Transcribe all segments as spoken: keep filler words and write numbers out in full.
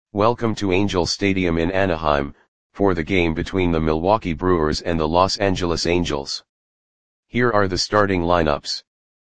Welcome to Angel Stadium in Anaheim, for the game between the Milwaukee Brewers and the Los Angeles Angels. Here are the starting lineups.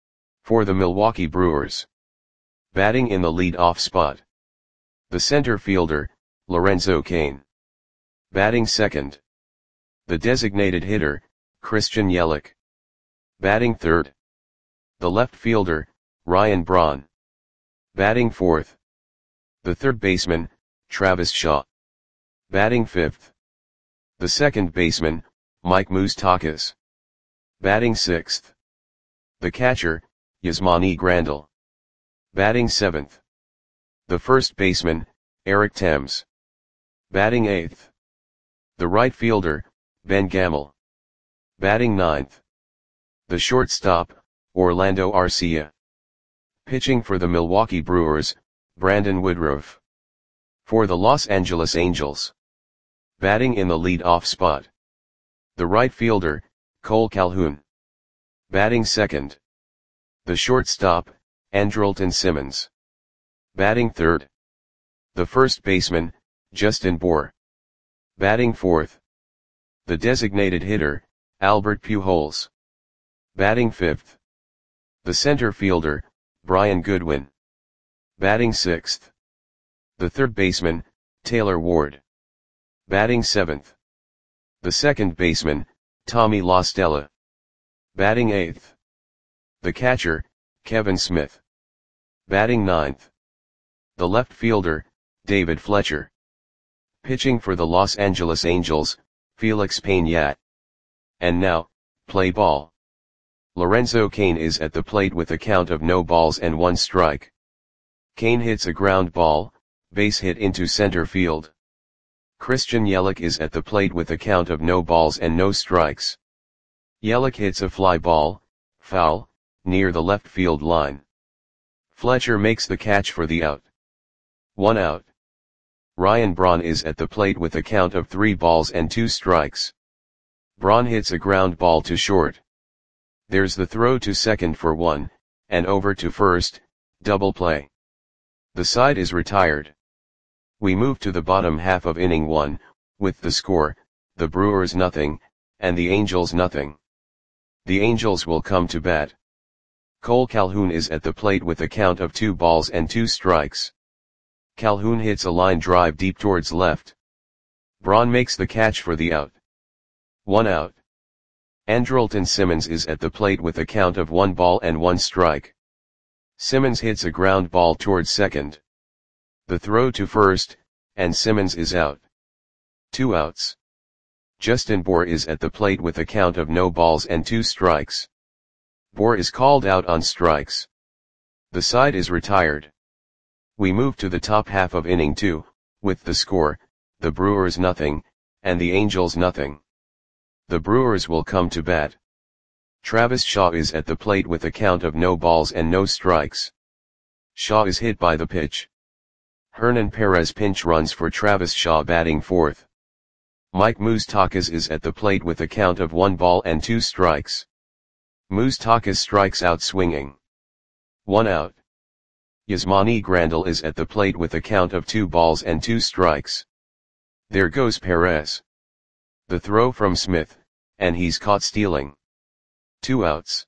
For the Milwaukee Brewers. Batting in the lead-off spot. The center fielder, Lorenzo Cain. Batting second. The designated hitter, Christian Yelich. Batting third. The left fielder, Ryan Braun. Batting fourth. The third baseman, Travis Shaw. Batting fifth. The second baseman, Mike Moustakas. Batting sixth. The catcher, Yasmani Grandal. Batting seventh. The first baseman, Eric Thames. Batting eighth. The right fielder, Ben Gamel. Batting ninth. The shortstop, Orlando Arcia. Pitching for the Milwaukee Brewers, Brandon Woodruff. For the Los Angeles Angels. Batting in the lead-off spot. The right fielder, Cole Calhoun. Batting second. The shortstop, Andrelton Simmons. Batting third. The first baseman, Justin Bour. Batting fourth. The designated hitter, Albert Pujols. Batting fifth. The center fielder, Brian Goodwin. Batting sixth. The third baseman, Taylor Ward. Batting seventh. The second baseman, Tommy La Stella. Batting eighth. The catcher, Kevin Smith. Batting ninth. The left fielder, David Fletcher. Pitching for the Los Angeles Angels, Felix Peñat. And now, play ball. Lorenzo Cain is at the plate with a count of no balls and one strike. Cain hits a ground ball, base hit into center field. Christian Yelich is at the plate with a count of no balls and no strikes. Yelich hits a fly ball, foul, near the left field line. Fletcher makes the catch for the out. One out. Ryan Braun is at the plate with a count of three balls and two strikes. Braun hits a ground ball to short. There's the throw to second for one, and over to first, double play. The side is retired. We move to the bottom half of inning one, with the score, the Brewers nothing, and the Angels nothing. The Angels will come to bat. Cole Calhoun is at the plate with a count of two balls and two strikes. Calhoun hits a line drive deep towards left. Braun makes the catch for the out. One out. Andrelton Simmons is at the plate with a count of one ball and one strike. Simmons hits a ground ball towards second. The throw to first, and Simmons is out. Two outs. Justin Bour is at the plate with a count of no balls and two strikes. Bour is called out on strikes. The side is retired. We move to the top half of inning two, with the score, the Brewers nothing, and the Angels nothing. The Brewers will come to bat. Travis Shaw is at the plate with a count of no balls and no strikes. Shaw is hit by the pitch. Hernan Perez pinch runs for Travis Shaw batting fourth. Mike Moustakas is at the plate with a count of one ball and two strikes. Moustakas strikes out swinging. One out. Yasmani Grandal is at the plate with a count of two balls and two strikes. There goes Perez. The throw from Smith, and he's caught stealing. Two outs.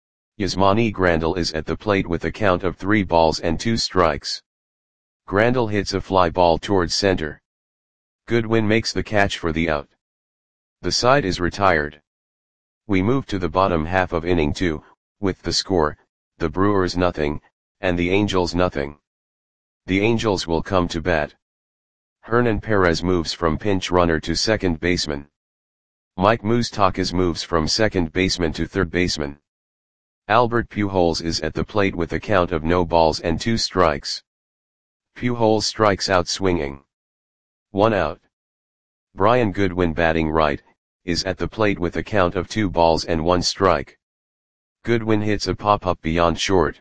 Yasmani Grandal is at the plate with a count of three balls and two strikes. Grandal hits a fly ball towards center. Goodwin makes the catch for the out. The side is retired. We move to the bottom half of inning two, with the score, the Brewers nothing, and the Angels nothing. The Angels will come to bat. Hernan Perez moves from pinch runner to second baseman. Mike Moustakas moves from second baseman to third baseman. Albert Pujols is at the plate with a count of no balls and two strikes. Pujols strikes out swinging. One out. Brian Goodwin batting right, is at the plate with a count of two balls and one strike. Goodwin hits a pop-up beyond short.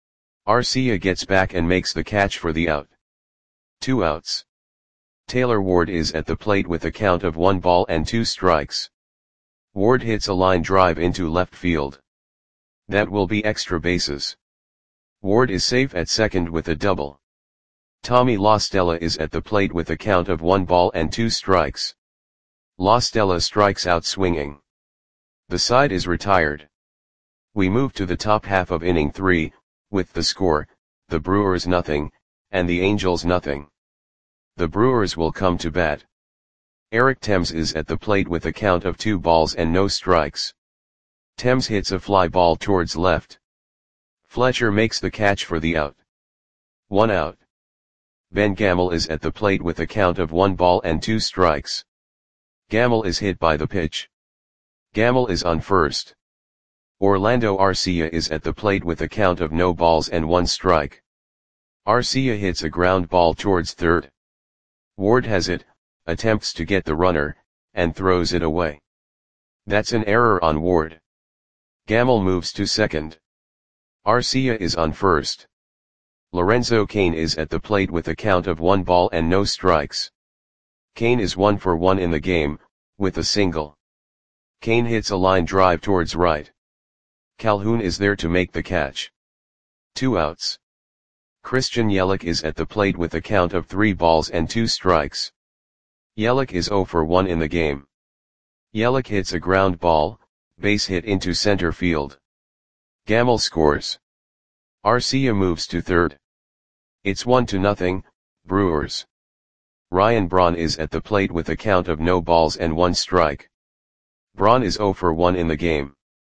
Arcia gets back and makes the catch for the out. Two outs. Taylor Ward is at the plate with a count of one ball and two strikes. Ward hits a line drive into left field. That will be extra bases. Ward is safe at second with a double. Tommy La Stella is at the plate with a count of one ball and two strikes. La Stella strikes out swinging. The side is retired. We move to the top half of inning three, with the score, the Brewers nothing, and the Angels nothing. The Brewers will come to bat. Eric Thames is at the plate with a count of two balls and no strikes. Thames hits a fly ball towards left. Fletcher makes the catch for the out. One out. Ben Gamel is at the plate with a count of one ball and two strikes. Gamel is hit by the pitch. Gamel is on first. Orlando Arcia is at the plate with a count of no balls and one strike. Arcia hits a ground ball towards third. Ward has it, attempts to get the runner, and throws it away. That's an error on Ward. Gamel moves to second. Arcia is on first. Lorenzo Cain is at the plate with a count of one ball and no strikes. Cain is one for one in the game, with a single. Cain hits a line drive towards right. Calhoun is there to make the catch. Two outs. Christian Yelich is at the plate with a count of three balls and two strikes. Yelich is zero for one in the game. Yelich hits a ground ball, base hit into center field. Gamel scores. Arcia moves to third. It's one to nothing, Brewers. Ryan Braun is at the plate with a count of no balls and one strike. Braun is zero for one in the game.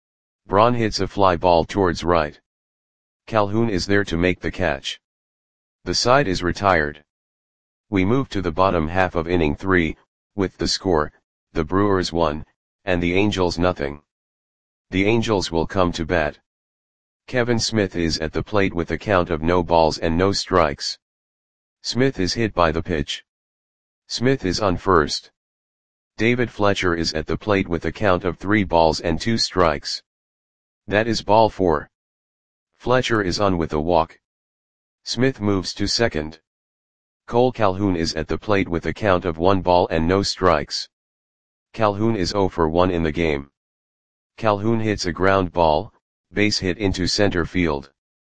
Braun hits a fly ball towards right. Calhoun is there to make the catch. The side is retired. We move to the bottom half of inning three, with the score, the Brewers one, and the Angels nothing. The Angels will come to bat. Kevin Smith is at the plate with a count of no balls and no strikes. Smith is hit by the pitch. Smith is on first. David Fletcher is at the plate with a count of three balls and two strikes. That is ball four. Fletcher is on with a walk. Smith moves to second. Cole Calhoun is at the plate with a count of one ball and no strikes. Calhoun is zero for one in the game. Calhoun hits a ground ball, base hit into center field.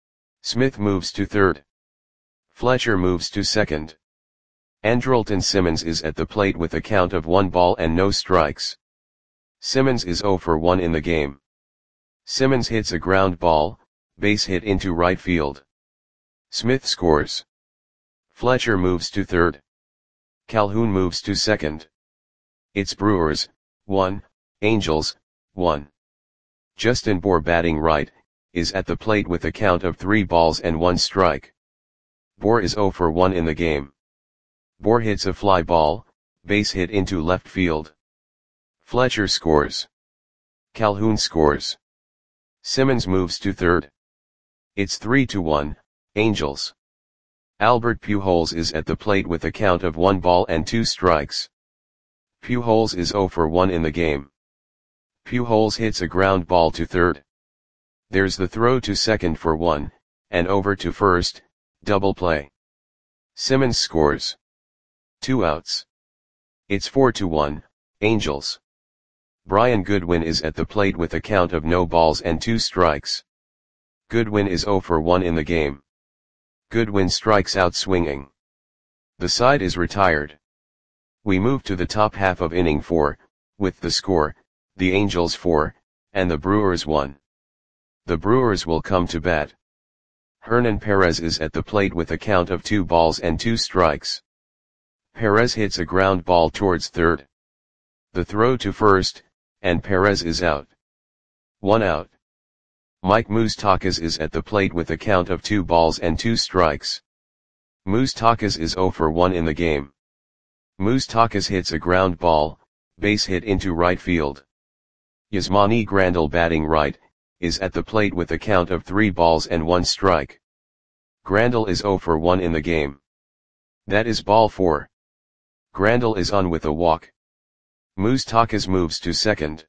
Smith moves to third. Fletcher moves to second. Andrelton Simmons is at the plate with a count of one ball and no strikes. Simmons is zero for one in the game. Simmons hits a ground ball, base hit into right field. Smith scores. Fletcher moves to third. Calhoun moves to second. It's Brewers, one, Angels, one. Justin Bour, batting right, is at the plate with a count of three balls and one strike. Bour is zero for one in the game. Bour hits a fly ball, base hit into left field. Fletcher scores. Calhoun scores. Simmons moves to third. It's three to one, Angels. Albert Pujols is at the plate with a count of one ball and two strikes. Pujols is zero for one in the game. Pujols hits a ground ball to third. There's the throw to second for one, and over to first, double play. Simmons scores. Two outs. It's four to one, Angels. Brian Goodwin is at the plate with a count of no balls and two strikes. Goodwin is zero for one in the game. Goodwin strikes out swinging. The side is retired. We move to the top half of inning four, with the score, the Angels four, and the Brewers one. The Brewers will come to bat. Hernan Perez is at the plate with a count of two balls and two strikes. Perez hits a ground ball towards third. The throw to first, and Perez is out. One out. Mike Moustakas is at the plate with a count of two balls and two strikes. Moustakas is zero for one in the game. Moustakas hits a ground ball, base hit into right field. Yasmani Grandal, batting right, is at the plate with a count of three balls and one strike. Grandal is zero for one in the game. That is ball four. Grandal is on with a walk. Moustakas moves to second.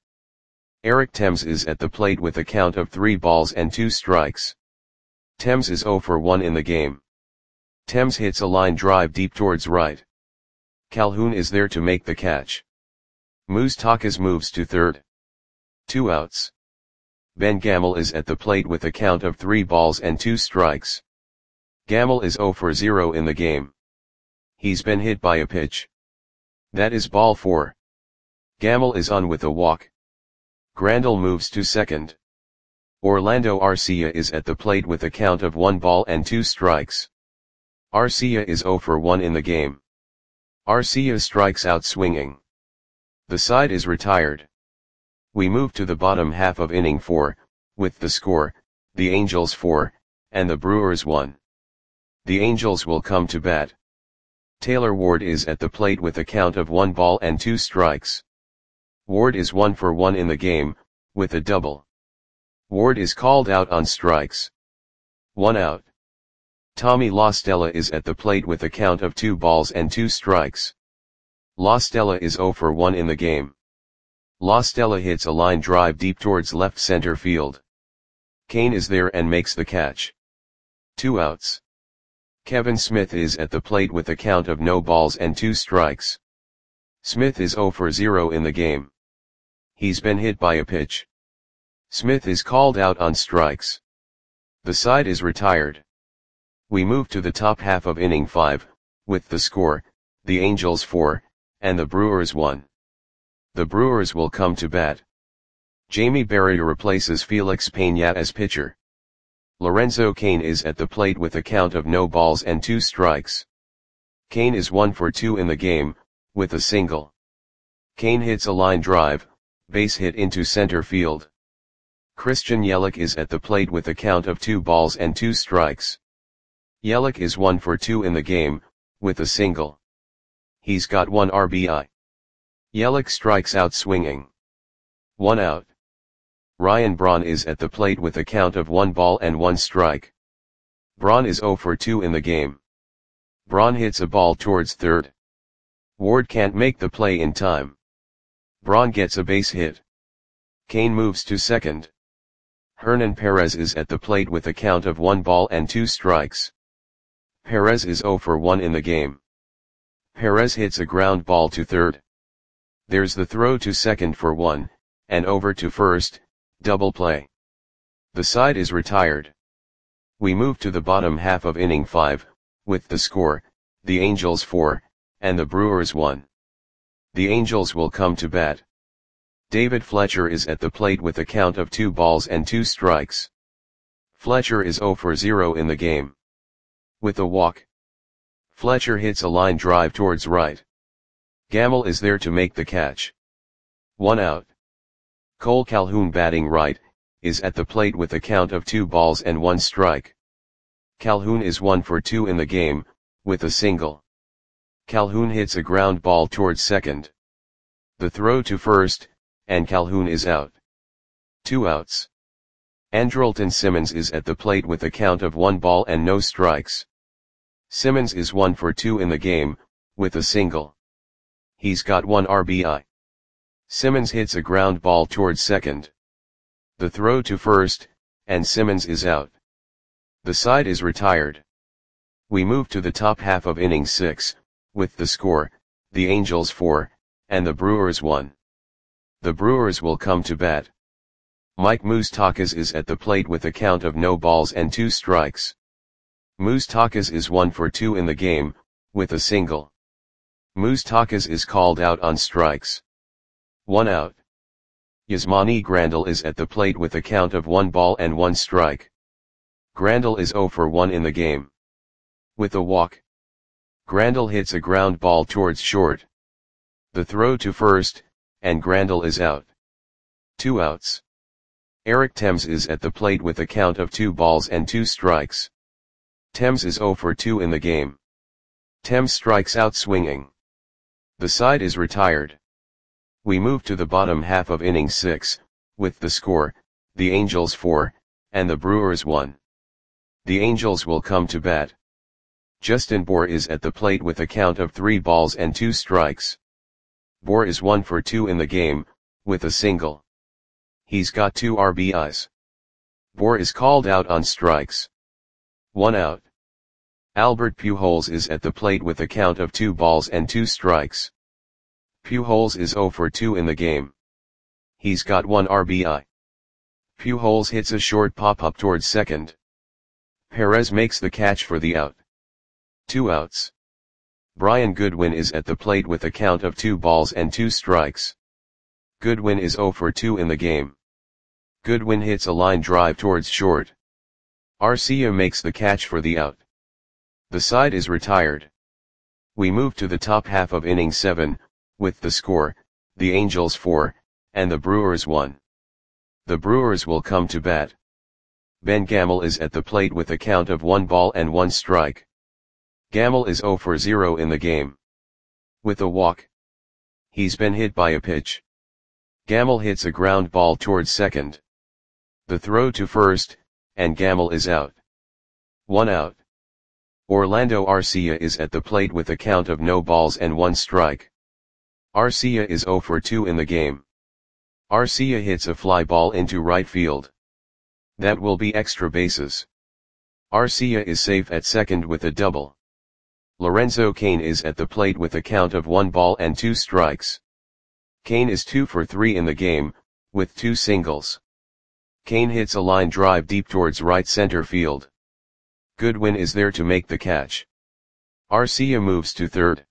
Eric Thames is at the plate with a count of three balls and two strikes. Thames is zero for one in the game. Thames hits a line drive deep towards right. Calhoun is there to make the catch. Moustakas moves to third. Two outs. Ben Gamel is at the plate with a count of three balls and two strikes. Gamel is zero for zero in the game. He's been hit by a pitch. That is ball four. Gamel is on with a walk. Grandal moves to second. Orlando Arcia is at the plate with a count of one ball and two strikes. Arcia is zero for one in the game. Arcia strikes out swinging. The side is retired. We move to the bottom half of inning four, with the score, the Angels four, and the Brewers one. The Angels will come to bat. Taylor Ward is at the plate with a count of one ball and two strikes. Ward is one for one in the game, with a double. Ward is called out on strikes. One out. Tommy La Stella is at the plate with a count of two balls and two strikes. La Stella is zero for one in the game. La Stella hits a line drive deep towards left center field. Kane is there and makes the catch. Two outs. Kevin Smith is at the plate with a count of no balls and two strikes. Smith is zero for zero in the game. He's been hit by a pitch. Smith is called out on strikes. The side is retired. We move to the top half of inning five, with the score, the Angels four, and the Brewers one. The Brewers will come to bat. Jamie Berrier replaces Felix Peña as pitcher. Lorenzo Cain is at the plate with a count of no balls and two strikes. Cain is one for two in the game, with a single. Cain hits a line drive, base hit into center field. Christian Yelich is at the plate with a count of two balls and two strikes. Yelich is one for two in the game, with a single. He's got one R B I. Yelich strikes out swinging. One out. Ryan Braun is at the plate with a count of one ball and one strike. Braun is zero for two in the game. Braun hits a ball towards third. Ward can't make the play in time. Braun gets a base hit. Cain moves to second. Hernan Perez is at the plate with a count of one ball and two strikes. Perez is zero for one in the game. Perez hits a ground ball to third. There's the throw to second for one, and over to first, double play. The side is retired. We move to the bottom half of inning five, with the score, the Angels four, and the Brewers one. The Angels will come to bat. David Fletcher is at the plate with a count of two balls and two strikes. Fletcher is zero for zero in the game. With a walk. Fletcher hits a line drive towards right. Gamel is there to make the catch. One out. Cole Calhoun, batting right, is at the plate with a count of two balls and one strike. Calhoun is one for two in the game, with a single. Calhoun hits a ground ball towards second. The throw to first, and Calhoun is out. Two outs. Andrelton Simmons is at the plate with a count of one ball and no strikes. Simmons is one for two in the game, with a single. He's got one R B I. Simmons hits a ground ball towards second. The throw to first, and Simmons is out. The side is retired. We move to the top half of inning six, with the score, the Angels four, and the Brewers one. The Brewers will come to bat. Mike Moustakas is at the plate with a count of no balls and two strikes. Moustakas is one for two in the game, with a single. Moustakas is called out on strikes. One out. Yasmani Grandal is at the plate with a count of one ball and one strike. Grandal is zero for one in the game. With a walk. Grandal hits a ground ball towards short. The throw to first, and Grandal is out. Two outs. Eric Thames is at the plate with a count of two balls and two strikes. Thames is zero for two in the game. Thames strikes out swinging. The side is retired. We move to the bottom half of inning six, with the score, the Angels four, and the Brewers one. The Angels will come to bat. Justin Bour is at the plate with a count of three balls and two strikes. Bour is one for two in the game, with a single. He's got two R B Is. Bour is called out on strikes. One out. Albert Pujols is at the plate with a count of two balls and two strikes. Pujols is zero for two in the game. He's got one R B I. Pujols hits a short pop-up towards second. Perez makes the catch for the out. Two outs. Brian Goodwin is at the plate with a count of two balls and two strikes. Goodwin is oh for two in the game. Goodwin hits a line drive towards short. Arcia makes the catch for the out. The side is retired. We move to the top half of inning seven, with the score, the Angels four, and the Brewers one. The Brewers will come to bat. Ben Gamel is at the plate with a count of one ball and one strike. Gamel is oh for zero in the game. With a walk. He's been hit by a pitch. Gamel hits a ground ball towards second. The throw to first, and Gamel is out. One out. Orlando Arcia is at the plate with a count of no balls and one strike. Arcia is oh for two in the game. Arcia hits a fly ball into right field. That will be extra bases. Arcia is safe at second with a double. Lorenzo Cain is at the plate with a count of one ball and two strikes. Cain is two for three in the game, with two singles. Cain hits a line drive deep towards right center field. Goodwin is there to make the catch. Arcia moves to third.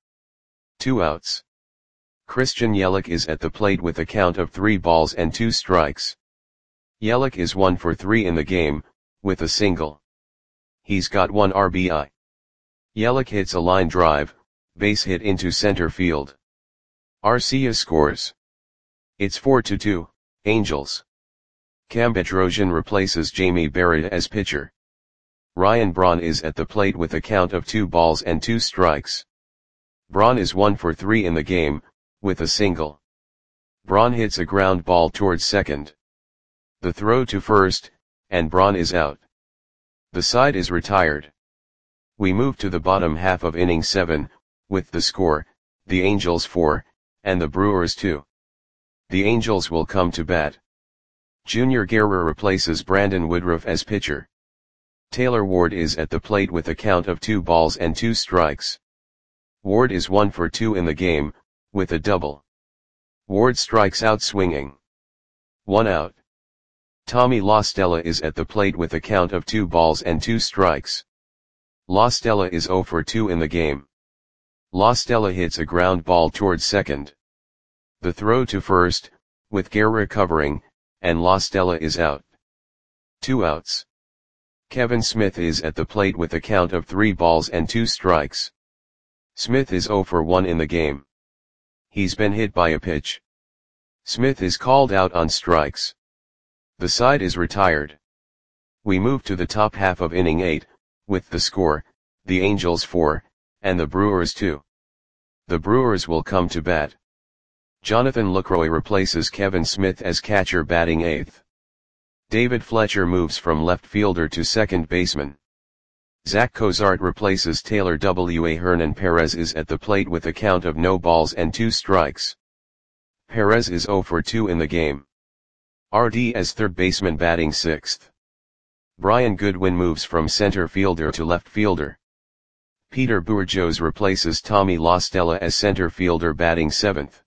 Two outs. Christian Yelich is at the plate with a count of three balls and two strikes. Yelich is one for three in the game, with a single. He's got one R B I. Yelich hits a line drive, base hit into center field. Arcia scores. It's four to two, Angels. Cam Bedrosian replaces Jamie Barrett as pitcher. Ryan Braun is at the plate with a count of two balls and two strikes. Braun is one for three in the game, with a single. Braun hits a ground ball towards second. The throw to first, and Braun is out. The side is retired. We move to the bottom half of inning seven, with the score, the Angels four, and the Brewers two. The Angels will come to bat. Junior Guerra replaces Brandon Woodruff as pitcher. Taylor Ward is at the plate with a count of two balls and two strikes. Ward is one for two in the game, with a double. Ward strikes out swinging. One out. Tommy La Stella is at the plate with a count of two balls and two strikes. La Stella is oh for two in the game. La Stella hits a ground ball towards second. The throw to first, with Guerra covering, and La Stella is out. Two outs. Kevin Smith is at the plate with a count of three balls and two strikes. Smith is oh for one in the game. He's been hit by a pitch. Smith is called out on strikes. The side is retired. We move to the top half of inning eight, with the score, the Angels four, and the Brewers two. The Brewers will come to bat. Jonathan Lucroy replaces Kevin Smith as catcher batting eighth. David Fletcher moves from left fielder to second baseman. Zach Cozart replaces Taylor W. A. Hernan Perez is at the plate with a count of no balls and two strikes. Perez is oh for two in the game. R D as third baseman batting sixth. Brian Goodwin moves from center fielder to left fielder. Peter Bourjos replaces Tommy La Stella as center fielder batting seventh.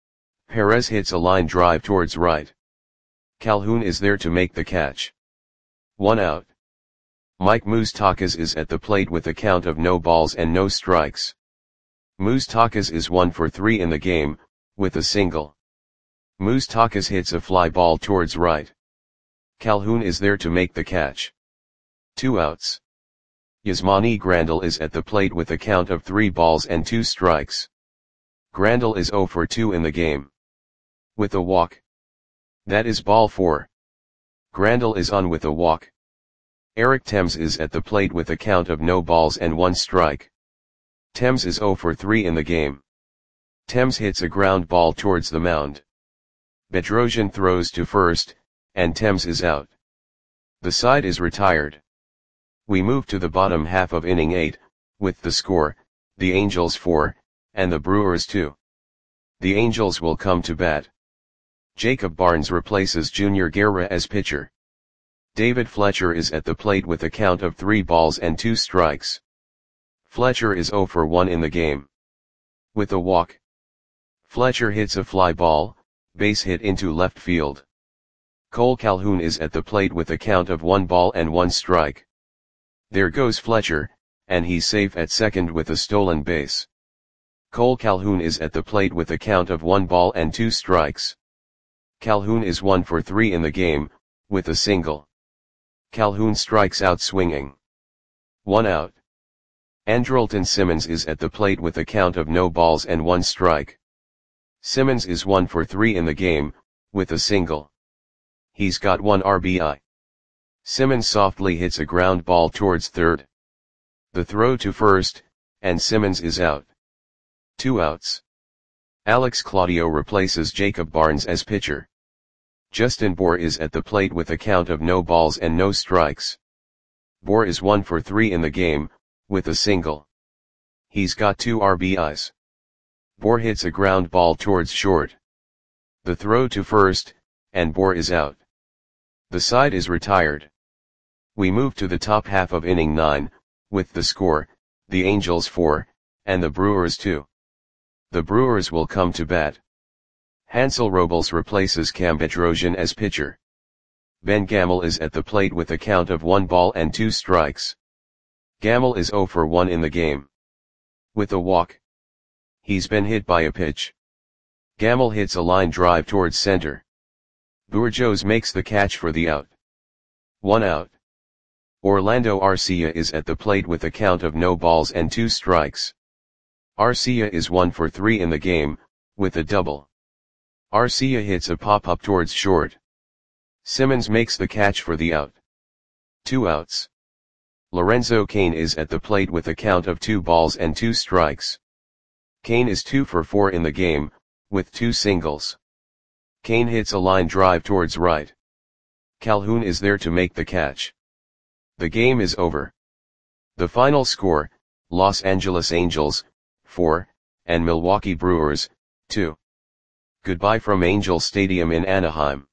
Perez hits a line drive towards right. Calhoun is there to make the catch. One out. Mike Moustakas is at the plate with a count of no balls and no strikes. Moustakas is one for three in the game, with a single. Moustakas hits a fly ball towards right. Calhoun is there to make the catch. Two outs. Yasmani Grandal is at the plate with a count of three balls and two strikes. Grandal is oh for two in the game. With a walk. That is ball four. Grandal is on with a walk. Eric Thames is at the plate with a count of no balls and one strike. Thames is oh for three in the game. Thames hits a ground ball towards the mound. Bedrosian throws to first, and Thames is out. The side is retired. We move to the bottom half of inning eight, with the score, the Angels four, and the Brewers two. The Angels will come to bat. Jacob Barnes replaces Junior Guerra as pitcher. David Fletcher is at the plate with a count of three balls and two strikes. Fletcher is oh for one in the game. With a walk. Fletcher hits a fly ball, base hit into left field. Cole Calhoun is at the plate with a count of one ball and one strike. There goes Fletcher, and he's safe at second with a stolen base. Cole Calhoun is at the plate with a count of one ball and two strikes. Calhoun is one for three in the game, with a single. Calhoun strikes out swinging. One out. Andrelton Simmons is at the plate with a count of no balls and one strike. Simmons is one for three in the game, with a single. He's got one R B I. Simmons softly hits a ground ball towards third. The throw to first, and Simmons is out. Two outs. Alex Claudio replaces Jacob Barnes as pitcher. Justin Bour is at the plate with a count of no balls and no strikes. Bour is one for three in the game, with a single. He's got two R B Is. Bour hits a ground ball towards short. The throw to first, and Bour is out. The side is retired. We move to the top half of inning nine, with the score, the Angels four, and the Brewers two. The Brewers will come to bat. Hansel Robles replaces Cam Bedrosian as pitcher. Ben Gamel is at the plate with a count of one ball and two strikes. Gamel is zero for one in the game. With a walk. He's been hit by a pitch. Gamel hits a line drive towards center. Bourjos makes the catch for the out. One out. Orlando Arcia is at the plate with a count of no balls and two strikes. Arcia is one for three in the game, with a double. Arcia hits a pop-up towards short. Simmons makes the catch for the out. Two outs. Lorenzo Cain is at the plate with a count of two balls and two strikes. Cain is two for four in the game, with two singles. Cain hits a line drive towards right. Calhoun is there to make the catch. The game is over. The final score, Los Angeles Angels, four, and Milwaukee Brewers, two. Goodbye from Angel Stadium in Anaheim.